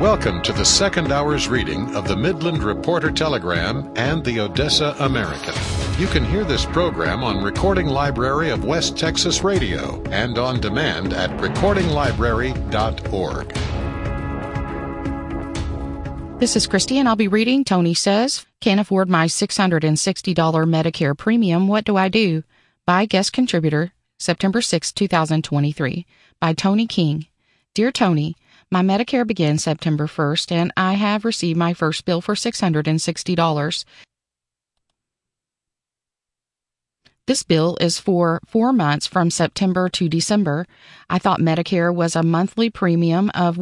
Welcome to the second hour's reading of the Midland Reporter Telegram and the Odessa American. You can hear this program on Recording Library of West Texas Radio and on demand at recordinglibrary.org. This is Christy, and I'll be reading Tony Says, Can't Afford My $660 Medicare Premium, What Do I Do? By guest contributor, September 6, 2023, by Tony King. Dear Tony, my Medicare begins September 1st, and I have received my first bill for $660. This bill is for 4 months from September to December. I thought Medicare was a monthly premium of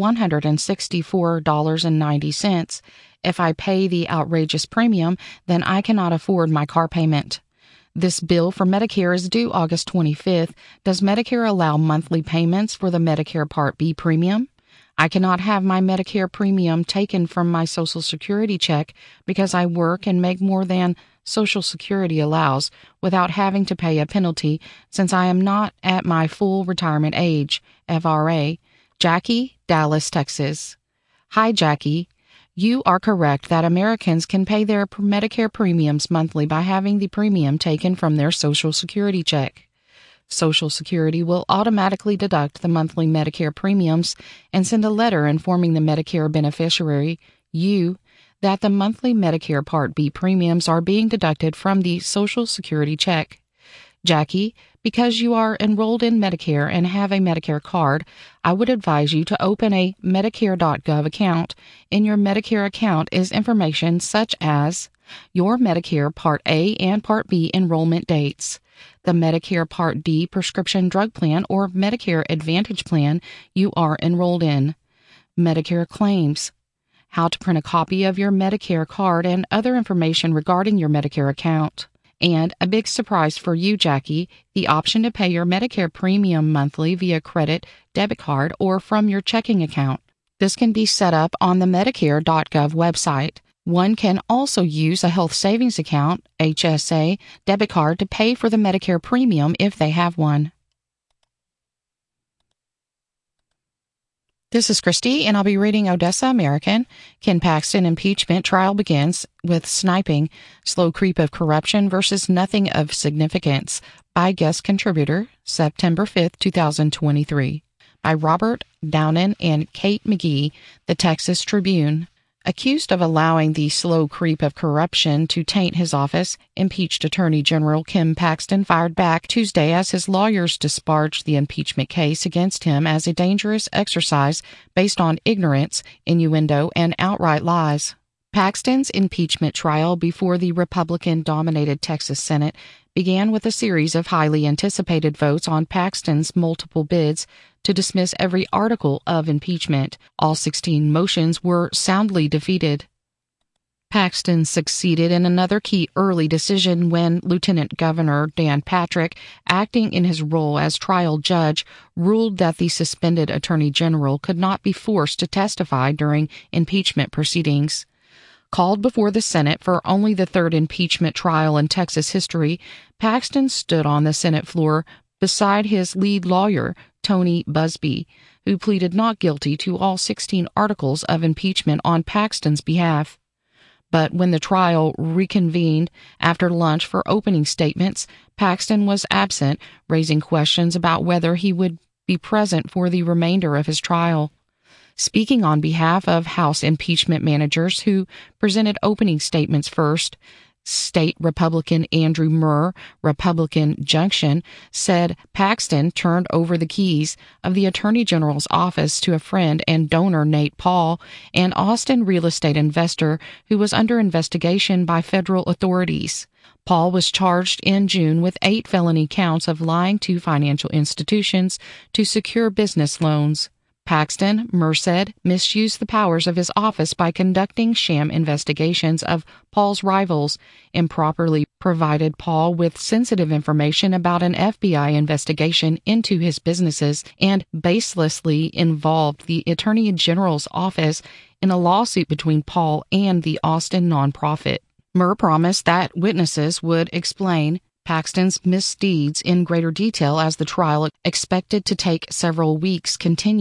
$164.90. If I pay the outrageous premium, then I cannot afford my car payment. This bill for Medicare is due August 25th. Does Medicare allow monthly payments for the Medicare Part B premium? I cannot have my Medicare premium taken from my Social Security check because I work and make more than Social Security allows without having to pay a penalty since I am not at my full retirement age. FRA. Jackie, Dallas, Texas. Hi, Jackie. You are correct that Americans can pay their Medicare premiums monthly by having the premium taken from their Social Security check. Social Security will automatically deduct the monthly Medicare premiums and send a letter informing the Medicare beneficiary, you, that the monthly Medicare Part B premiums are being deducted from the Social Security check. Jackie, because you are enrolled in Medicare and have a Medicare card, I would advise you to open a Medicare.gov account. In your Medicare account is information such as your Medicare Part A and Part B enrollment dates, the Medicare Part D prescription drug plan or Medicare Advantage plan you are enrolled in, Medicare claims, how to print a copy of your Medicare card and other information regarding your Medicare account. And a big surprise for you, Jackie, the option to pay your Medicare premium monthly via credit, debit card, or from your checking account. This can be set up on the Medicare.gov website. One can also use a health savings account, HSA, debit card to pay for the Medicare premium if they have one. This is Christy, and I'll be reading Odessa American. Ken Paxton impeachment trial begins with sniping, slow creep of corruption versus nothing of significance, by guest contributor, September 5th, 2023, by Robert Downen and Kate McGee, the Texas Tribune. Accused of allowing the slow creep of corruption to taint his office, impeached Attorney General Ken Paxton fired back Tuesday as his lawyers disparaged the impeachment case against him as a dangerous exercise based on ignorance, innuendo, and outright lies. Paxton's impeachment trial before the Republican-dominated Texas Senate began with a series of highly anticipated votes on Paxton's multiple bids to dismiss every article of impeachment. All 16 motions were soundly defeated. Paxton succeeded in another key early decision when Lieutenant Governor Dan Patrick, acting in his role as trial judge, ruled that the suspended Attorney General could not be forced to testify during impeachment proceedings. Called before the Senate for only the third impeachment trial in Texas history, Paxton stood on the Senate floor beside his lead lawyer, Tony Buzbee, who pleaded not guilty to all 16 articles of impeachment on Paxton's behalf. But when the trial reconvened after lunch for opening statements, Paxton was absent, raising questions about whether he would be present for the remainder of his trial. Speaking on behalf of House impeachment managers who presented opening statements first, State Republican Andrew Murr, Republican Junction, said Paxton turned over the keys of the Attorney General's office to a friend and donor, Nate Paul, an Austin real estate investor who was under investigation by federal authorities. Paul was charged in June with 8 felony counts of lying to financial institutions to secure business loans. Paxton, Murr said, misused the powers of his office by conducting sham investigations of Paul's rivals, improperly provided Paul with sensitive information about an FBI investigation into his businesses, and baselessly involved the Attorney General's office in a lawsuit between Paul and the Austin nonprofit. Murr promised that witnesses would explain Paxton's misdeeds in greater detail as the trial, expected to take several weeks, continued.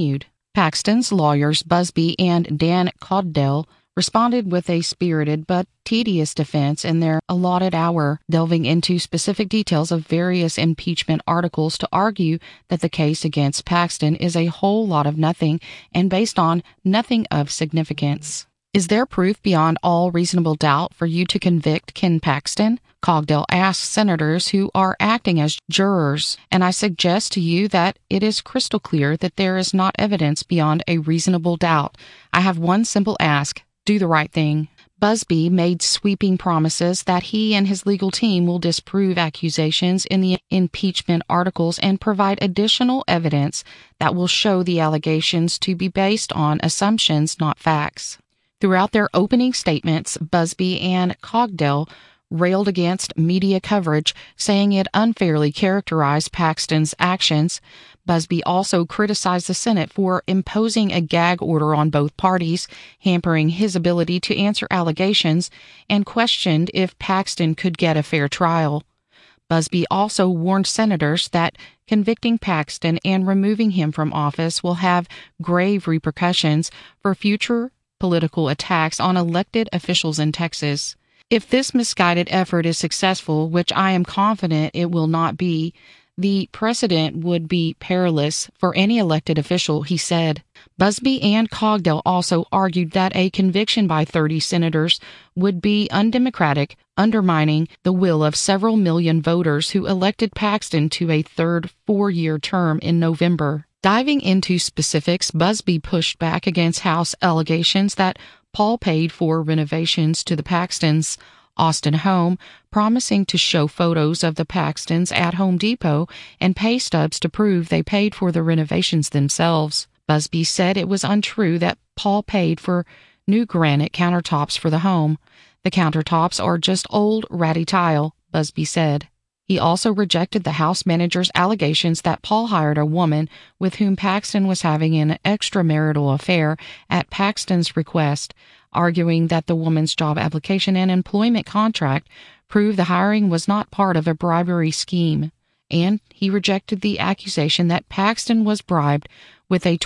Paxton's lawyers Busby and Dan Cogdell responded with a spirited but tedious defense in their allotted hour, delving into specific details of various impeachment articles to argue that the case against Paxton is a whole lot of nothing and based on nothing of significance. Is there proof beyond all reasonable doubt for you to convict Ken Paxton? Cogdell asked senators who are acting as jurors, and I suggest to you that it is crystal clear that there is not evidence beyond a reasonable doubt. I have one simple ask. Do the right thing. Busby made sweeping promises that he and his legal team will disprove accusations in the impeachment articles and provide additional evidence that will show the allegations to be based on assumptions, not facts. Throughout their opening statements, Busby and Cogdell railed against media coverage, saying it unfairly characterized Paxton's actions. Busby also criticized the Senate for imposing a gag order on both parties, hampering his ability to answer allegations, and questioned if Paxton could get a fair trial. Busby also warned senators that convicting Paxton and removing him from office will have grave repercussions for future political attacks on elected officials in Texas. If this misguided effort is successful, which I am confident it will not be, the precedent would be perilous for any elected official, he said. Busby and Cogdell also argued that a conviction by 30 senators would be undemocratic, undermining the will of several million voters who elected Paxton to a third four-year term in November. Diving into specifics, Busby pushed back against House allegations that Paul paid for renovations to the Paxtons' Austin home, promising to show photos of the Paxtons at Home Depot and pay stubs to prove they paid for the renovations themselves. Busby said it was untrue that Paul paid for new granite countertops for the home. The countertops are just old, ratty tile, Busby said. He also rejected the House manager's allegations that Paul hired a woman with whom Paxton was having an extramarital affair at Paxton's request, arguing that the woman's job application and employment contract proved the hiring was not part of a bribery scheme. And he rejected the accusation that Paxton was bribed with a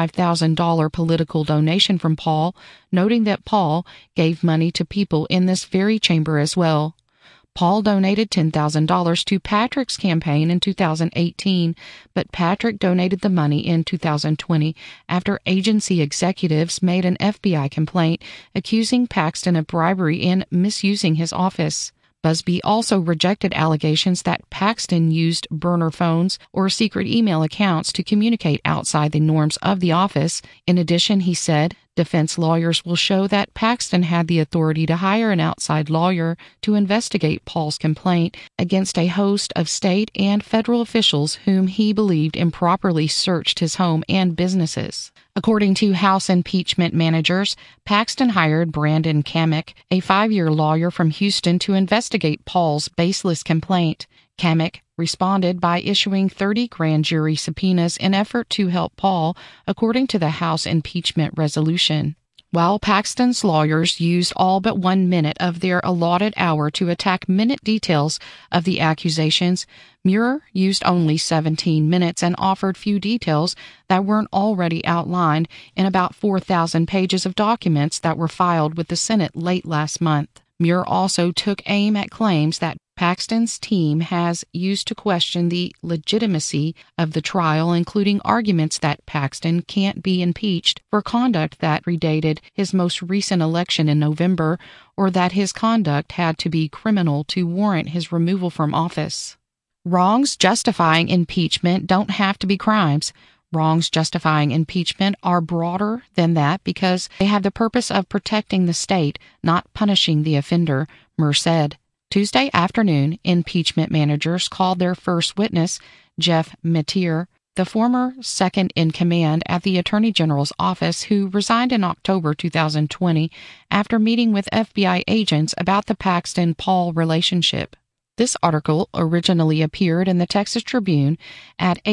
$25,000 political donation from Paul, noting that Paul gave money to people in this very chamber as well. Paul donated $10,000 to Patrick's campaign in 2018, but Patrick donated the money in 2020 after agency executives made an FBI complaint accusing Paxton of bribery and misusing his office. Busby also rejected allegations that Paxton used burner phones or secret email accounts to communicate outside the norms of the office. In addition, he said, defense lawyers will show that Paxton had the authority to hire an outside lawyer to investigate Paul's complaint against a host of state and federal officials whom he believed improperly searched his home and businesses. According to House impeachment managers, Paxton hired Brandon Kamek, a 5-year lawyer from Houston, to investigate Paul's baseless complaint. Kamek responded by issuing 30 grand jury subpoenas in effort to help Paul, according to the House impeachment resolution. While Paxton's lawyers used all but 1 minute of their allotted hour to attack minute details of the accusations, Muir used only 17 minutes and offered few details that weren't already outlined in about 4,000 pages of documents that were filed with the Senate late last month. Muir also took aim at claims that Paxton's team has used to question the legitimacy of the trial, including arguments that Paxton can't be impeached for conduct that predated his most recent election in November, or that his conduct had to be criminal to warrant his removal from office. Wrongs justifying impeachment don't have to be crimes. Wrongs justifying impeachment are broader than that because they have the purpose of protecting the state, not punishing the offender, Muir said. Tuesday afternoon, impeachment managers called their first witness, Jeff Matier, the former second-in-command at the Attorney General's office who resigned in October 2020 after meeting with FBI agents about the Paxton-Paul relationship. This article originally appeared in the Texas Tribune at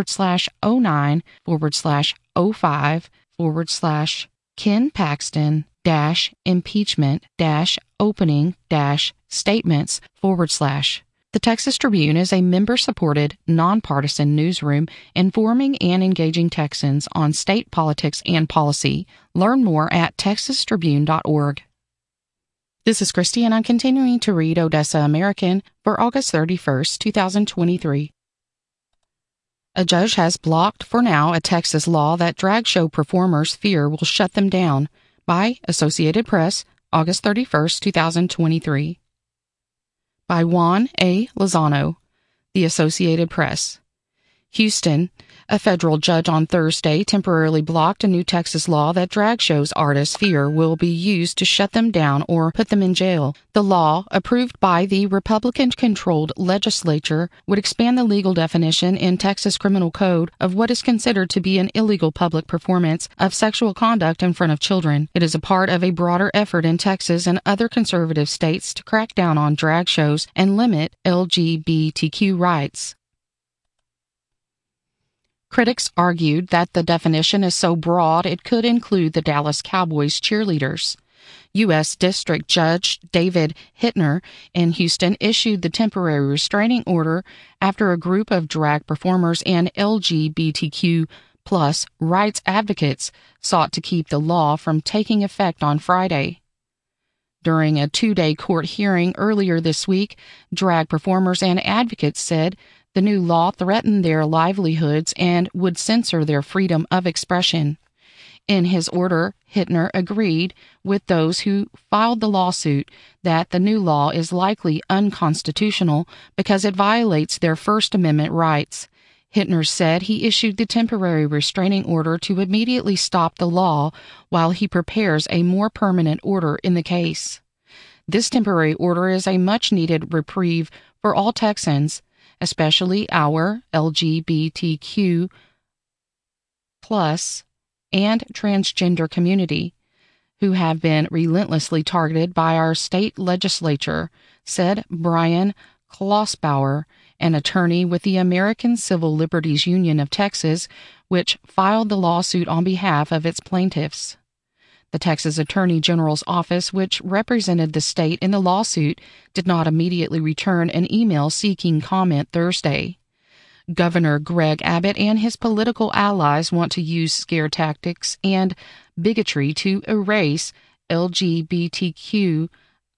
https://www.texastribune.org/2023/09/05/Ken Paxton impeachment-opening-statements / The Texas Tribune is a member-supported, nonpartisan newsroom informing and engaging Texans on state politics and policy. Learn more at texastribune.org. This is Christy, and I'm continuing to read Odessa American for August 31st, 2023. A judge has blocked for now a Texas law that drag show performers fear will shut them down, by Associated Press, August 31st, 2023. By Juan A. Lozano, The Associated Press. Houston, a federal judge on Thursday temporarily blocked a new Texas law that drag shows artists fear will be used to shut them down or put them in jail. The law, approved by the Republican-controlled legislature, would expand the legal definition in Texas Criminal Code of what is considered to be an illegal public performance of sexual conduct in front of children. It is a part of a broader effort in Texas and other conservative states to crack down on drag shows and limit LGBTQ rights. Critics argued that the definition is so broad it could include the Dallas Cowboys cheerleaders. U.S. District Judge David Hittner in Houston issued the temporary restraining order after a group of drag performers and LGBTQ+ rights advocates sought to keep the law from taking effect on Friday. During a 2-day court hearing earlier this week, drag performers and advocates said the new law threatened their livelihoods and would censor their freedom of expression. In his order, Hittner agreed with those who filed the lawsuit that the new law is likely unconstitutional because it violates their First Amendment rights. Hittner said he issued the temporary restraining order to immediately stop the law while he prepares a more permanent order in the case. This temporary order is a much-needed reprieve for all Texans, especially our LGBTQ+ and transgender community, who have been relentlessly targeted by our state legislature, said Brian Klossbauer, an attorney with the American Civil Liberties Union of Texas, which filed the lawsuit on behalf of its plaintiffs. The Texas Attorney General's office, which represented the state in the lawsuit, did not immediately return an email seeking comment Thursday. Governor Greg Abbott and his political allies want to use scare tactics and bigotry to erase LGBTQIA+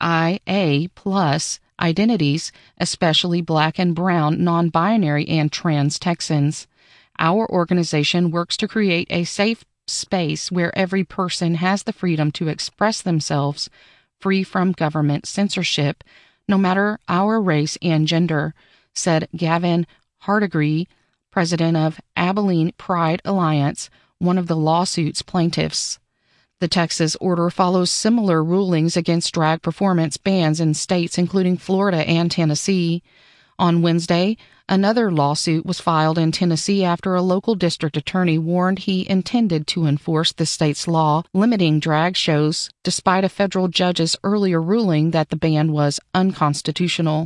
identities, especially Black and Brown, non-binary, and trans Texans. Our organization works to create a safe space where every person has the freedom to express themselves, free from government censorship, no matter our race and gender, said Gavin Hardigree, president of Abilene Pride Alliance, one of the lawsuit's plaintiffs. The Texas order follows similar rulings against drag performance bans in states including Florida and Tennessee. On Wednesday, another lawsuit was filed in Tennessee after a local district attorney warned he intended to enforce the state's law limiting drag shows, despite a federal judge's earlier ruling that the ban was unconstitutional.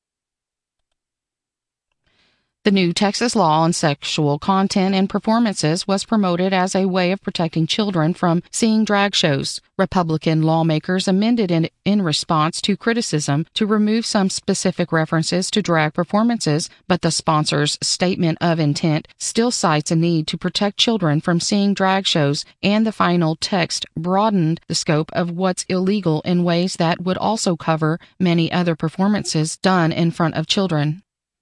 The new Texas law on sexual content and performances was promoted as a way of protecting children from seeing drag shows. Republican lawmakers amended it in response to criticism to remove some specific references to drag performances, but the sponsor's statement of intent still cites a need to protect children from seeing drag shows, and the final text broadened the scope of what's illegal in ways that would also cover many other performances done in front of children.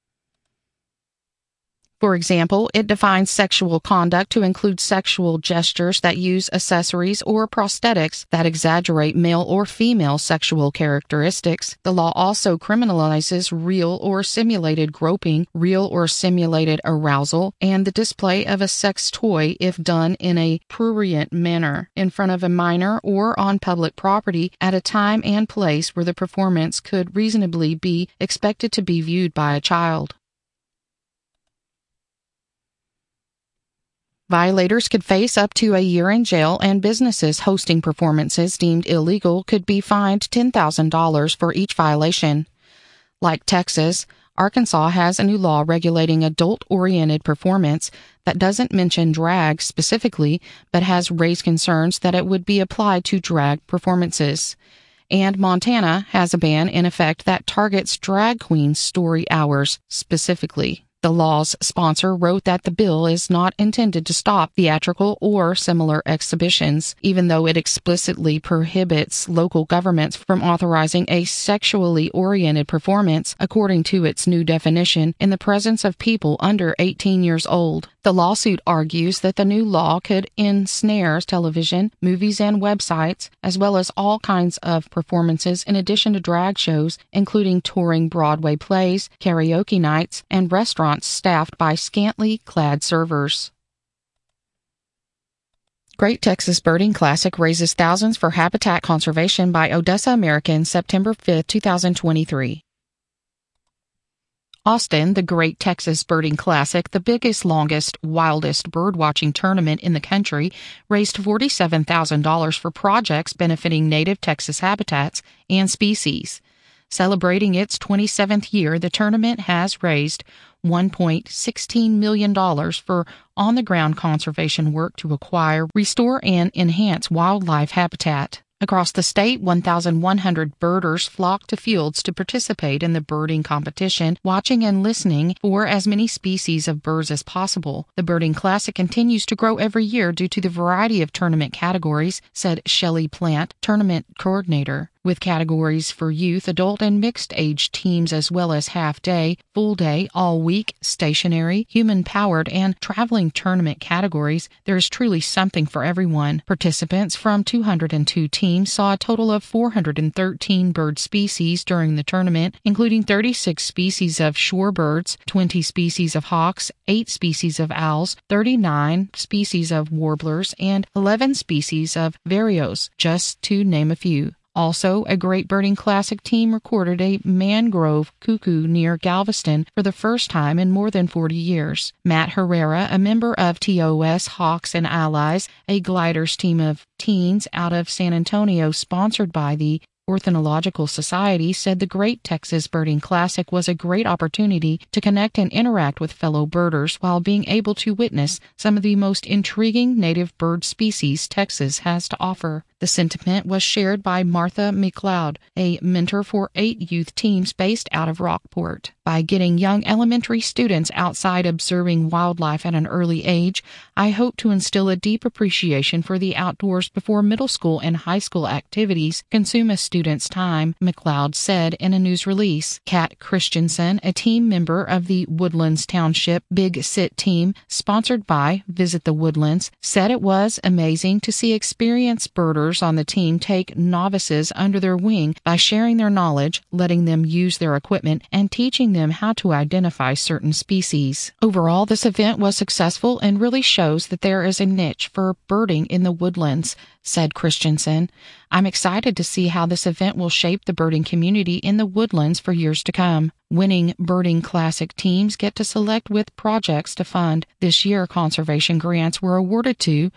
For example, it defines sexual conduct to include sexual gestures that use accessories or prosthetics that exaggerate male or female sexual characteristics. The law also criminalizes real or simulated groping, real or simulated arousal, and the display of a sex toy if done in a prurient manner in front of a minor or on public property at a time and place where the performance could reasonably be expected to be viewed by a child. Violators could face up to a year in jail, and businesses hosting performances deemed illegal could be fined $10,000 for each violation. Like Texas, Arkansas has a new law regulating adult-oriented performance that doesn't mention drag specifically, but has raised concerns that it would be applied to drag performances. And Montana has a ban in effect that targets drag queen story hours specifically. The law's sponsor wrote that the bill is not intended to stop theatrical or similar exhibitions, even though it explicitly prohibits local governments from authorizing a sexually oriented performance, according to its new definition, in the presence of people under 18 years old. The lawsuit argues that the new law could ensnare television, movies, and websites, as well as all kinds of performances in addition to drag shows, including touring Broadway plays, karaoke nights, and restaurants staffed by scantily clad servers. Great Texas Birding Classic raises thousands for habitat conservation by Odessa American, September 5, 2023. Austin, the Great Texas Birding Classic, the biggest, longest, wildest birdwatching tournament in the country, raised $47,000 for projects benefiting native Texas habitats and species. Celebrating its 27th year, the tournament has raised $1.16 million for on-the-ground conservation work to acquire, restore, and enhance wildlife habitat. Across the state, 1,100 birders flock to fields to participate in the birding competition, watching and listening for as many species of birds as possible. The Birding Classic continues to grow every year due to the variety of tournament categories, said Shelley Plant, tournament coordinator. With categories for youth, adult, and mixed-age teams, as well as half-day, full-day, all-week, stationary, human-powered, and traveling tournament categories, there is truly something for everyone. Participants from 202 teams saw a total of 413 bird species during the tournament, including 36 species of shorebirds, 20 species of hawks, 8 species of owls, 39 species of warblers, and 11 species of vireos, just to name a few. Also, a Great Birding Classic team recorded a mangrove cuckoo near Galveston for the first time in more than 40 years. Matt Herrera, a member of TOS Hawks and Allies, a gliders team of teens out of San Antonio sponsored by the Ornithological Society, said the Great Texas Birding Classic was a great opportunity to connect and interact with fellow birders while being able to witness some of the most intriguing native bird species Texas has to offer. The sentiment was shared by Martha McLeod, a mentor for 8 youth teams based out of Rockport. By getting young elementary students outside observing wildlife at an early age, I hope to instill a deep appreciation for the outdoors before middle school and high school activities consume a student's time, McLeod said in a news release. Kat Christensen, a team member of the Woodlands Township Big Sit team, sponsored by Visit the Woodlands, said it was amazing to see experienced birders on the team take novices under their wing by sharing their knowledge, letting them use their equipment, and teaching them how to identify certain species. Overall, this event was successful and really shows that there is a niche for birding in the woodlands, said Christensen. I'm excited to see how this event will shape the birding community in the woodlands for years to come. Winning Birding Classic teams get to select with projects to fund. This year, conservation grants were awarded to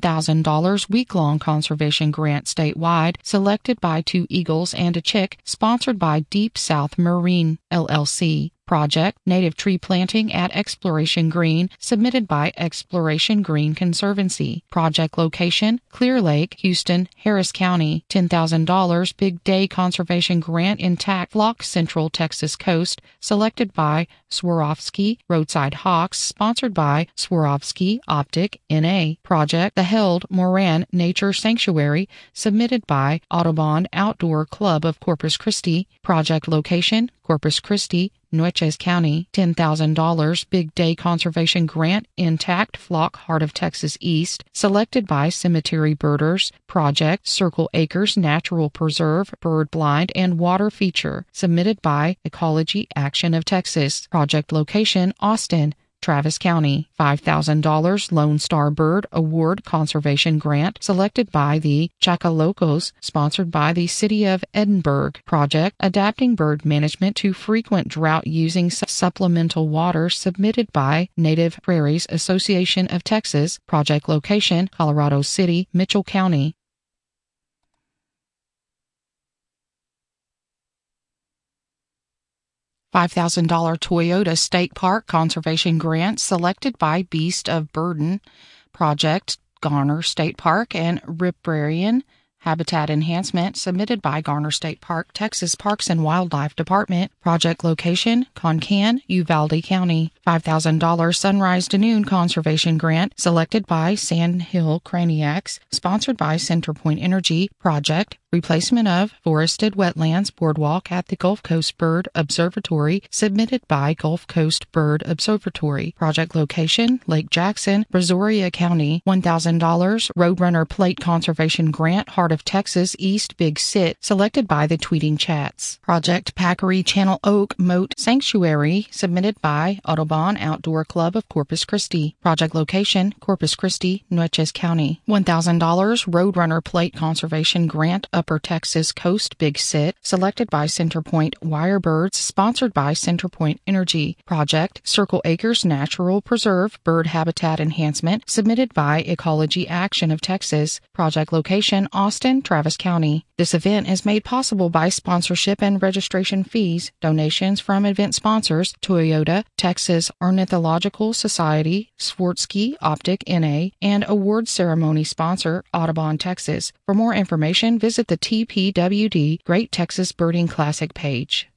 $10,000 week-long conservation grant statewide, selected by 2 eagles and a chick, sponsored by Deep South Marine, LLC. Project Native Tree Planting at Exploration Green, submitted by Exploration Green Conservancy. Project Location Clear Lake, Houston, Harris County. $10,000 Big Day Conservation Grant Intact Flock Central Texas Coast, selected by Swarovski Roadside Hawks, sponsored by Swarovski Optic, NA. Project The Held Moran Nature Sanctuary, submitted by Audubon Outdoor Club of Corpus Christi. Project Location Corpus Christi, Nueces County. $10,000 Big Day Conservation Grant Intact Flock Heart of Texas East, selected by Cemetery Birders. Project Circle Acres Natural Preserve Bird Blind and Water Feature, submitted by Ecology Action of Texas. Project Location Austin, Travis County. $5,000 Lone Star Bird Award Conservation Grant, selected by the Chacalocos, sponsored by the City of Edinburgh. Project Adapting Bird Management to Frequent Drought Using Supplemental Water, submitted by Native Prairies Association of Texas. Project Location Colorado City, Mitchell County. $5,000 Toyota State Park Conservation Grant selected by Beast of Burden Project, Garner State Park, and Riparian Habitat Enhancement submitted by Garner State Park, Texas Parks and Wildlife Department. Project location, Concan, Uvalde County. $5,000 Sunrise Dune Conservation Grant selected by Sand Hill Craniacs, sponsored by Centerpoint Energy. Project, replacement of forested wetlands boardwalk at the Gulf Coast Bird Observatory, submitted by Gulf Coast Bird Observatory. Project location, Lake Jackson, Brazoria County. $1,000 Roadrunner Plate Conservation Grant, Heart of Texas, East Big Sit, selected by the Tweeting Chats. Project Packery Channel Oak Moat Sanctuary, submitted by Audubon Outdoor Club of Corpus Christi. Project location, Corpus Christi, Nueces County. $1,000 Roadrunner Plate Conservation Grant, Upper Texas Coast Big Sit, selected by Centerpoint Wirebirds, sponsored by Centerpoint Energy. Project Circle Acres Natural Preserve Bird Habitat Enhancement, submitted by Ecology Action of Texas. Project location, Austin, Travis County. This event is made possible by sponsorship and registration fees, donations from event sponsors, Toyota, Texas Ornithological Society, Swarovski Optic NA, and award ceremony sponsor, Audubon, Texas. For more information, visit the TPWD Great Texas Birding Classic page.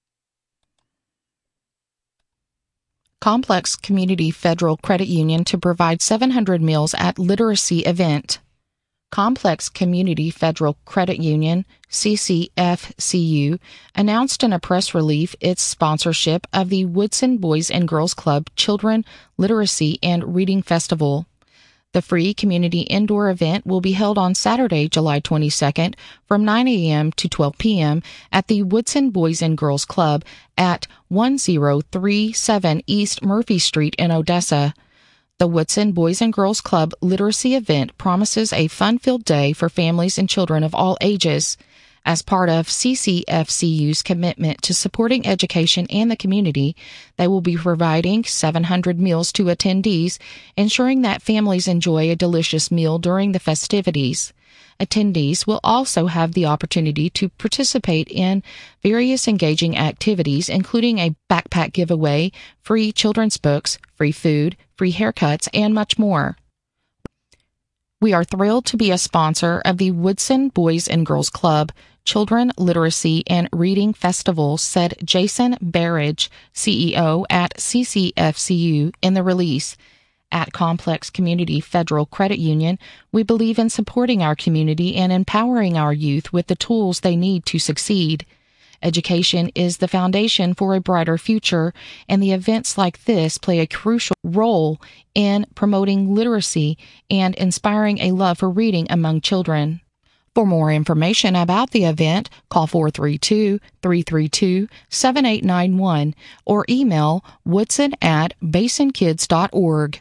Complex Community Federal Credit Union to provide 700 meals at literacy event. Complex Community Federal Credit Union, CCFCU, announced in a press release its sponsorship of the Woodson Boys and Girls Club Children Literacy and Reading Festival. The free community indoor event will be held on Saturday, July 22nd from 9 a.m. to 12 p.m. at the Woodson Boys and Girls Club at 1037 East Murphy Street in Odessa. The Woodson Boys and Girls Club Literacy event promises a fun-filled day for families and children of all ages. As part of CCFCU's commitment to supporting education and the community, they will be providing 700 meals to attendees, ensuring that families enjoy a delicious meal during the festivities. Attendees will also have the opportunity to participate in various engaging activities, including a backpack giveaway, free children's books, free food, free haircuts, and much more. We are thrilled to be a sponsor of the Woodson Boys and Girls Club Children Literacy and Reading Festival, said Jason Barrage, CEO at CCFCU, in the release. At Complex Community Federal Credit Union, we believe in supporting our community and empowering our youth with the tools they need to succeed. Education is the foundation for a brighter future, and the events like this play a crucial role in promoting literacy and inspiring a love for reading among children. For more information about the event, call 432-332-7891 or email woodson@basonkids.org.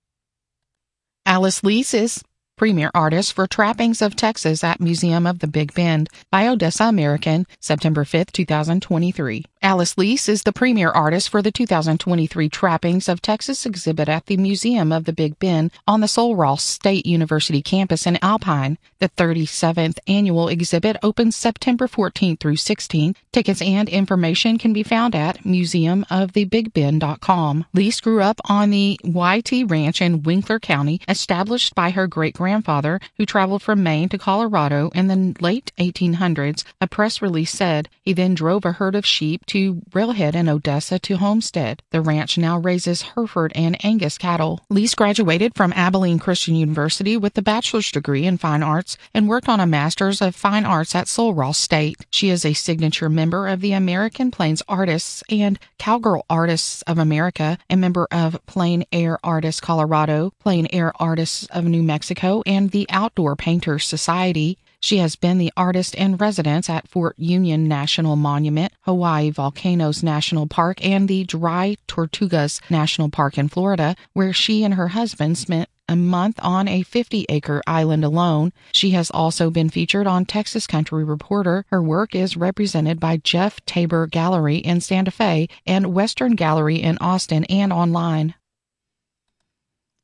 Alice Lease is Premier Artist for Trappings of Texas at Museum of the Big Bend by Odessa American, September 5, 2023. Alice Lease is the premier artist for the 2023 Trappings of Texas exhibit at the Museum of the Big Bend on the Sul Ross State University campus in Alpine. The 37th annual exhibit opens September 14 through 16. Tickets and information can be found at museumofthebigbend.com. Lease grew up on the YT Ranch in Winkler County, established by her great-grandfather, who traveled from Maine to Colorado in the late 1800s. A press release said he then drove a herd of sheep to Railhead and Odessa to Homestead. The ranch now raises Hereford and Angus cattle. Lease graduated from Abilene Christian University with a bachelor's degree in fine arts and worked on a master's of fine arts at Sul Ross State. She is a signature member of the American Plains Artists and Cowgirl Artists of America, a member of Plain Air Artists Colorado, Plain Air Artists of New Mexico, and the Outdoor Painters Society. She has been the artist in residence at Fort Union National Monument, Hawaii Volcanoes National Park, and the Dry Tortugas National Park in Florida, where she and her husband spent a month on a 50-acre island alone. She has also been featured on Texas Country Reporter. Her work is represented by Jeff Tabor Gallery in Santa Fe and Western Gallery in Austin and online.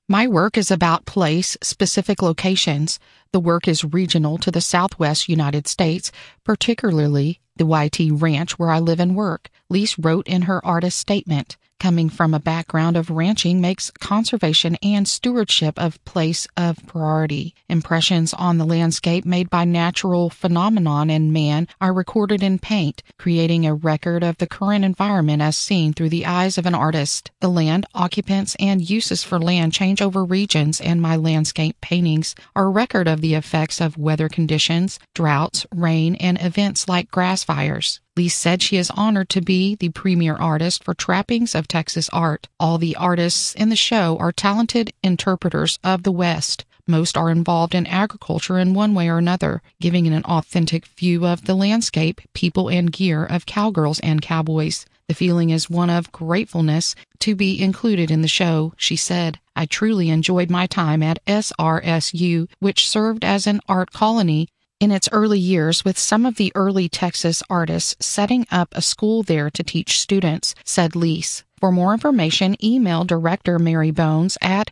My work is about place-specific locations. The work is regional to the Southwest United States, particularly the YT Ranch where I live and work, Lise wrote in her artist statement. Coming from a background of ranching makes conservation and stewardship of place of priority. Impressions on the landscape made by natural phenomenon and man are recorded in paint, creating a record of the current environment as seen through the eyes of an artist. The land, occupants, and uses for land change over regions, and my landscape paintings are a record of the effects of weather conditions, droughts, rain, and events like grass fires. Lise said she is honored to be the premier artist for Trappings of Texas Art. All the artists in the show are talented interpreters of the West. Most are involved in agriculture in one way or another, giving an authentic view of the landscape, people, and gear of cowgirls and cowboys. The feeling is one of gratefulness to be included in the show, she said. I truly enjoyed my time at SRSU, which served as an art colony in its early years, with some of the early Texas artists setting up a school there to teach students, said Lise. For more information, email Director Mary Bones at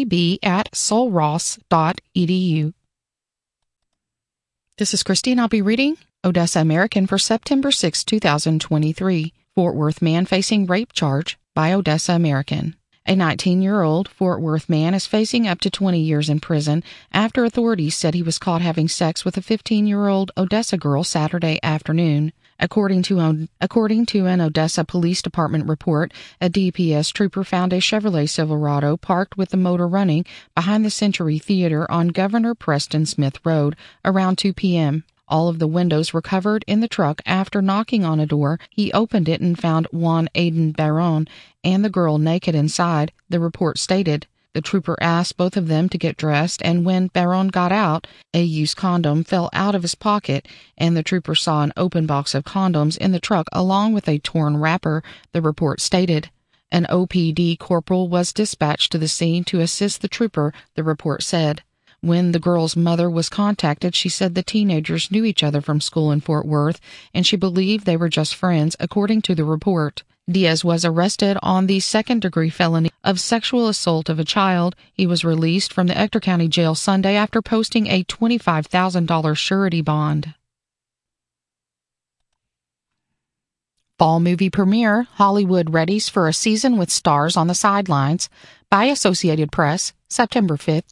maryb@solross.edu. This is Christine. I'll be reading Odessa American for September 6, 2023. Fort Worth man facing rape charge by Odessa American. A 19-year-old Fort Worth man is facing up to 20 years in prison after authorities said he was caught having sex with a 15-year-old Odessa girl Saturday afternoon. According to an Odessa Police Department report, a DPS trooper found a Chevrolet Silverado parked with the motor running behind the Century Theater on Governor Preston Smith Road around 2 p.m. All of the windows were covered in the truck. After knocking on a door, he opened it and found Juan Aiden Barron and the girl naked inside, the report stated. The trooper asked both of them to get dressed, and when Barron got out, a used condom fell out of his pocket, and the trooper saw an open box of condoms in the truck along with a torn wrapper, the report stated. An OPD corporal was dispatched to the scene to assist the trooper, the report said. When the girl's mother was contacted, she said the teenagers knew each other from school in Fort Worth, and she believed they were just friends, according to the report. Diaz was arrested on the second-degree felony of sexual assault of a child. He was released from the Ector County Jail Sunday after posting a $25,000 surety bond. Fall movie premiere, Hollywood readies for a season with stars on the sidelines, by Associated Press, September 5,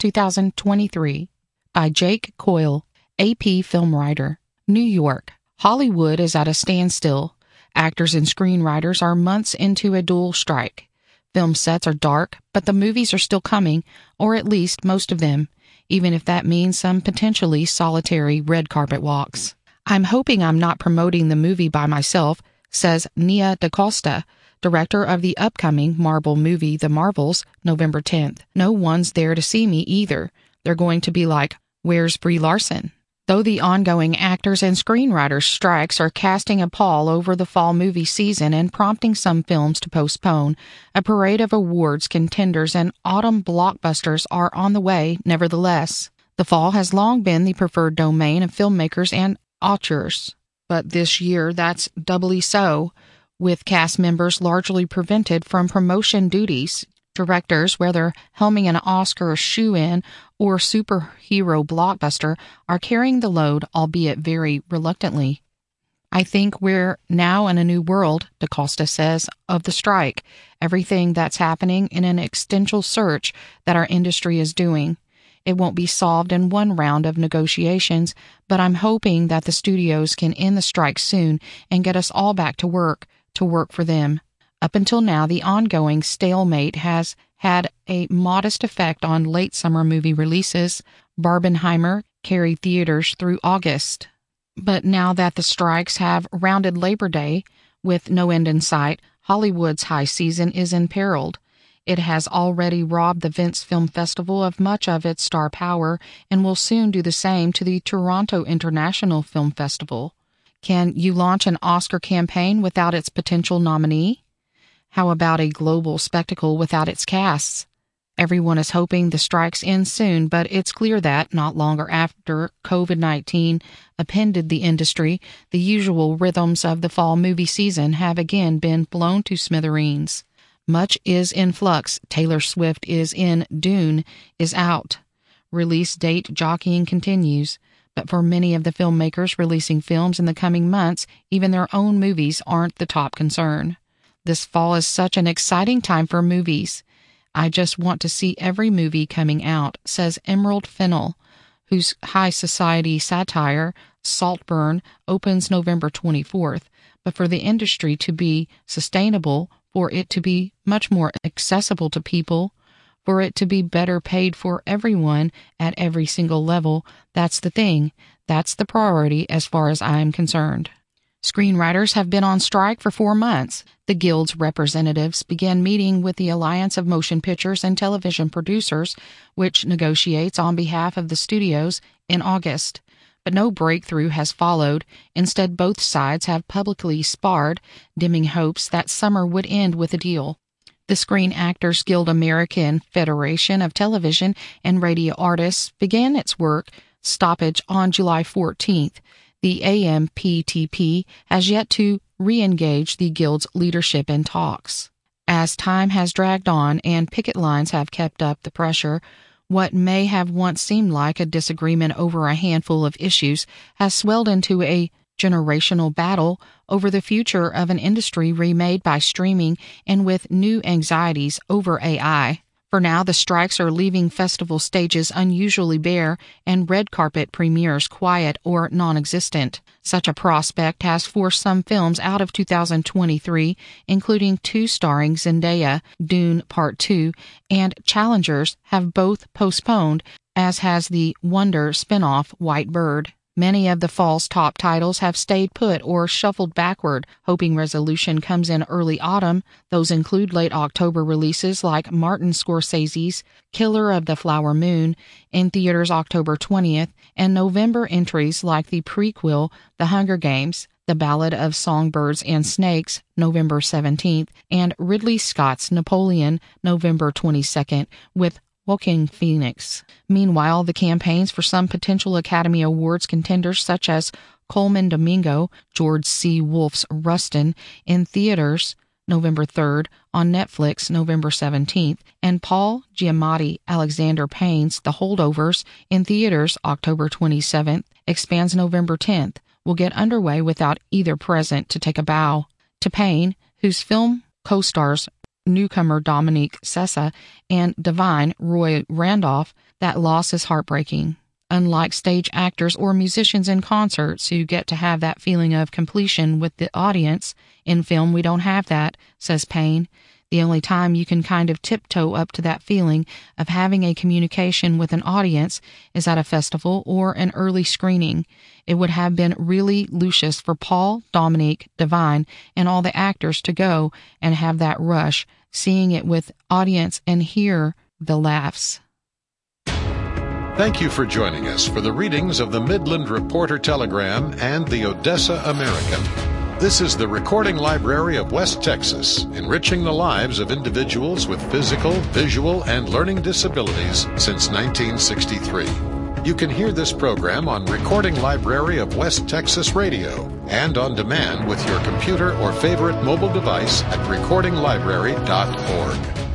2023. By Jake Coyle, AP film writer. New York. Hollywood is at a standstill. Actors and screenwriters are months into a dual strike. Film sets are dark, but the movies are still coming, or at least most of them, even if that means some potentially solitary red carpet walks. I'm hoping I'm not promoting the movie by myself, says Nia DaCosta, director of the upcoming Marvel movie The Marvels, November 10th. No one's there to see me either. They're going to be like, "Where's Brie Larson?" Though the ongoing actors and screenwriters strikes are casting a pall over the fall movie season and prompting some films to postpone, a parade of awards contenders and autumn blockbusters are on the way nevertheless. The fall has long been the preferred domain of filmmakers and auteurs, but this year that's doubly so, with cast members largely prevented from promotion duties. Directors, whether helming an Oscar shoe-in or superhero blockbuster, are carrying the load, albeit very reluctantly. I think we're now in a new world, DaCosta says, of the strike, everything that's happening in an existential search that our industry is doing. It won't be solved in one round of negotiations, but I'm hoping that the studios can end the strike soon and get us all back to work for them. Up until now, the ongoing stalemate has had a modest effect on late summer movie releases. Barbenheimer carried theaters through August. But now that the strikes have rounded Labor Day with no end in sight, Hollywood's high season is imperiled. It has already robbed the Venice Film Festival of much of its star power and will soon do the same to the Toronto International Film Festival. Can you launch an Oscar campaign without its potential nominee? How about a global spectacle without its casts? Everyone is hoping the strikes end soon, but it's clear that, not longer after COVID-19 upended the industry, the usual rhythms of the fall movie season have again been blown to smithereens. Much is in flux. Taylor Swift is in. Dune is out. Release date jockeying continues. But for many of the filmmakers releasing films in the coming months, even their own movies aren't the top concern. This fall is such an exciting time for movies. I just want to see every movie coming out, says Emerald Fennell, whose high society satire, Saltburn, opens November 24th. But for the industry to be sustainable, for it to be much more accessible to people, for it to be better paid for everyone at every single level, that's the thing. That's the priority as far as I'm concerned. Screenwriters have been on strike for 4 months. The Guild's representatives began meeting with the Alliance of Motion Pictures and Television Producers, which negotiates on behalf of the studios, in August. But no breakthrough has followed. Instead, both sides have publicly sparred, dimming hopes that summer would end with a deal. The Screen Actors Guild American Federation of Television and Radio Artists began its work stoppage on July 14th. The AMPTP has yet to re-engage the Guild's leadership in talks. As time has dragged on and picket lines have kept up the pressure, what may have once seemed like a disagreement over a handful of issues has swelled into a generational battle over the future of an industry remade by streaming and with new anxieties over AI. For now, the strikes are leaving festival stages unusually bare and red carpet premieres quiet or non-existent. Such a prospect has forced some films out of 2023, including 2 starring Zendaya, Dune Part 2, and Challengers have both postponed, as has the Wonder spin-off White Bird. Many of the fall's top titles have stayed put or shuffled backward, hoping resolution comes in early autumn. Those include late October releases like Martin Scorsese's Killer of the Flower Moon in theaters October 20th, and November entries like the prequel The Hunger Games, The Ballad of Songbirds and Snakes, November 17th, and Ridley Scott's Napoleon, November 22nd, with Joaquin Phoenix. Meanwhile, the campaigns for some potential Academy Awards contenders such as Coleman Domingo, George C. Wolfe's Rustin, in theaters November 3rd, on Netflix November 17th, and Paul Giamatti Alexander Payne's The Holdovers, in theaters October 27th, expands November 10th, will get underway without either present to take a bow. To Payne, whose film co-stars newcomer Dominique Sessa and Divine Roy Randolph, that loss is heartbreaking. Unlike stage actors or musicians in concerts who get to have that feeling of completion with the audience, in film we don't have that, says Payne. The only time you can kind of tiptoe up to that feeling of having a communication with an audience is at a festival or an early screening. It would have been really luscious for Paul, Dominique, Divine, and all the actors to go and have that rush, seeing it with audience and hear the laughs. Thank you for joining us for the readings of the Midland Reporter Telegram and the Odessa American. This is the Recording Library of West Texas, enriching the lives of individuals with physical, visual, and learning disabilities since 1963. You can hear this program on Recording Library of West Texas Radio and on demand with your computer or favorite mobile device at recordinglibrary.org.